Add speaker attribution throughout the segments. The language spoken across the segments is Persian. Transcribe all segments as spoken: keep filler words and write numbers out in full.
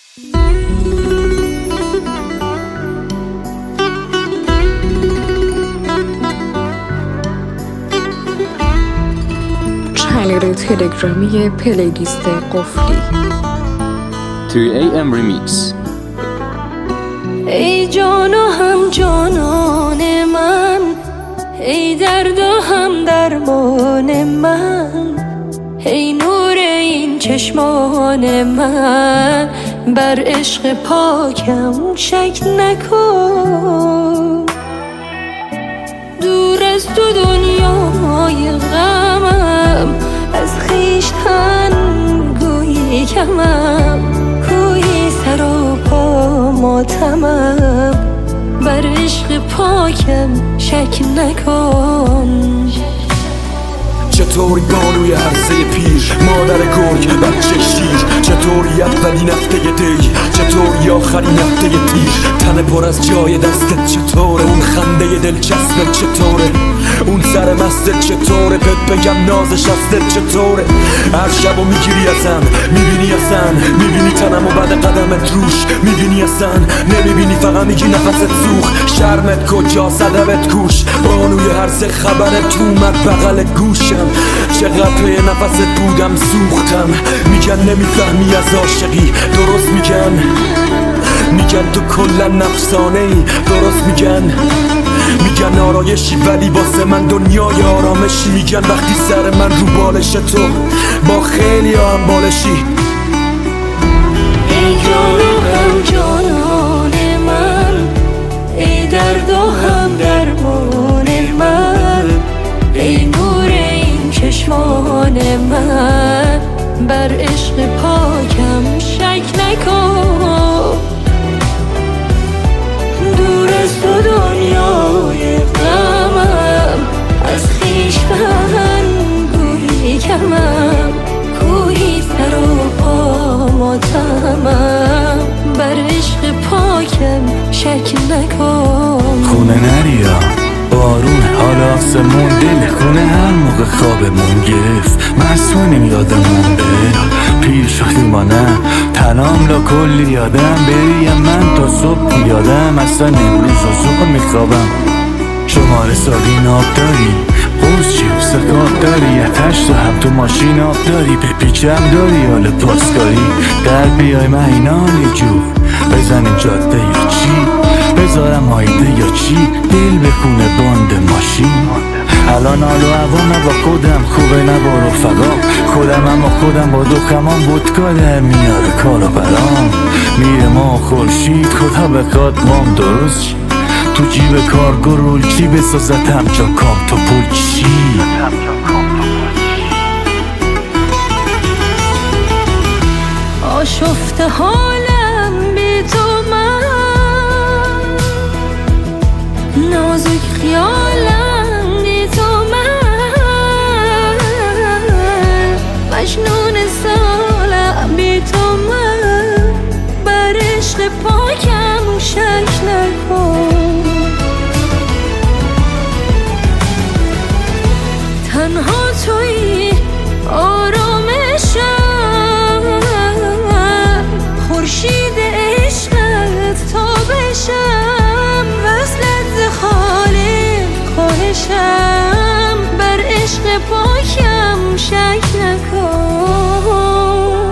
Speaker 1: چنل تلگرامی پلیلیست قفلی
Speaker 2: تری ای ام Remix.
Speaker 3: ای جان و هم جانان من، ای درد و هم درمان من، ای نور این چشمان من، بر عشق پاکم شک نکن. دور از تو دنیای غمم، از خویشتن گویی کمم، کوهی سر و پا ماتمم، بر عشق پاکم شک نکن.
Speaker 4: چطوری بانوی عرصه پیر، مادر گرگ بچه شیر، چطوری اولین هفته دی، چطوری آخرین هفته تیر، تن پر از جای دستت چطوره، اون خنده دلچسبت چطوره، اون سر مستت چطوره، بهت بگم نازش هستت چطوره. هر شبو میگیری ازم، میبینی ازن، میبینی تنم و بعد قدمت روش، میبینی ازن، نمیبینی فقط میگی نفست سوخ. شرمت کجا صدبت کوش، بانوی عرصه خبرت اومد بغل گوشم، چقدر پی نفست بودم سوختم. میگن نمیفهمی از عاشقی، درست میگن، میگن تو کلا نفسانه ای، درست میگن، میگن آرایشی ولی واسه من دنیای آرامشی. میگن وقتی سر من رو بالش تو با خیلی هم بالشی.
Speaker 3: ای جان و هم جانان من، ای درد و هم درمان من، ای نور این چشمان من، بر عشق پاکم شک نکن. دور از تو دنیای غمم، از خویشتن گویی کمم، کوهی سر و پا ماتمم، بر عشق پاکم شک نکن.
Speaker 5: خونه نریا بارون، حال آسمون دل خونه هر موقع خوابمون گرفت، مسئولیم یادمون بره، پیر شدیم ما نه تنام لا کلی یادم بریم. من تا صبح یادم اصلا امروز و صبح میخوابم. شماره ساقی ناب داری، قوز چی و سکات داری، اتش تو هم تو ماشین آب داری، بپیچم داری حال پاسکاری، در بیای مهینان یه جور بزنیم جاده یا چی، بذارم هایده یا چی، دل بخونه باند ماشین. الان حال و هوام با خودم خوبه نه با رفقام، خودم اما خودم با دخمان بودکا در میاره کارا برام. میره ما خورشید خدا بخواد مام درست چی، تو جیب کارگو رول چی بسازتم جا کام تو پول چی.
Speaker 3: آشفته حالم بی تو من، نازک خیالم بی تو من، مجنون سالم بی تو من، بر عشق پاکم شک نکن. تنها توی آرامشم، خورشید عشقت تا بشم، وصلت ز خالق خواهشم، بر عشق پاکم شک نکن.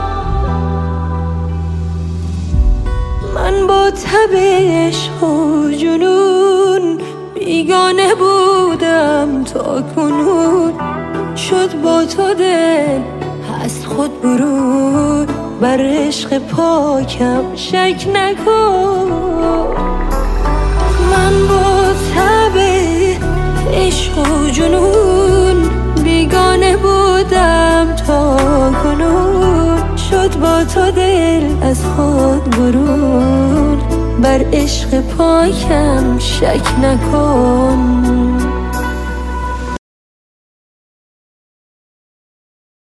Speaker 3: من با تب عشق و جنون بیگانه بودم تا کنون، شد با تو دل هست خود برون، بر عشق پاکم شک نکن. من با تب عشق و جنون بیگانه بودم تا کنون، شد با تو دل از خود برون، بر عشق پاکم شک نکن.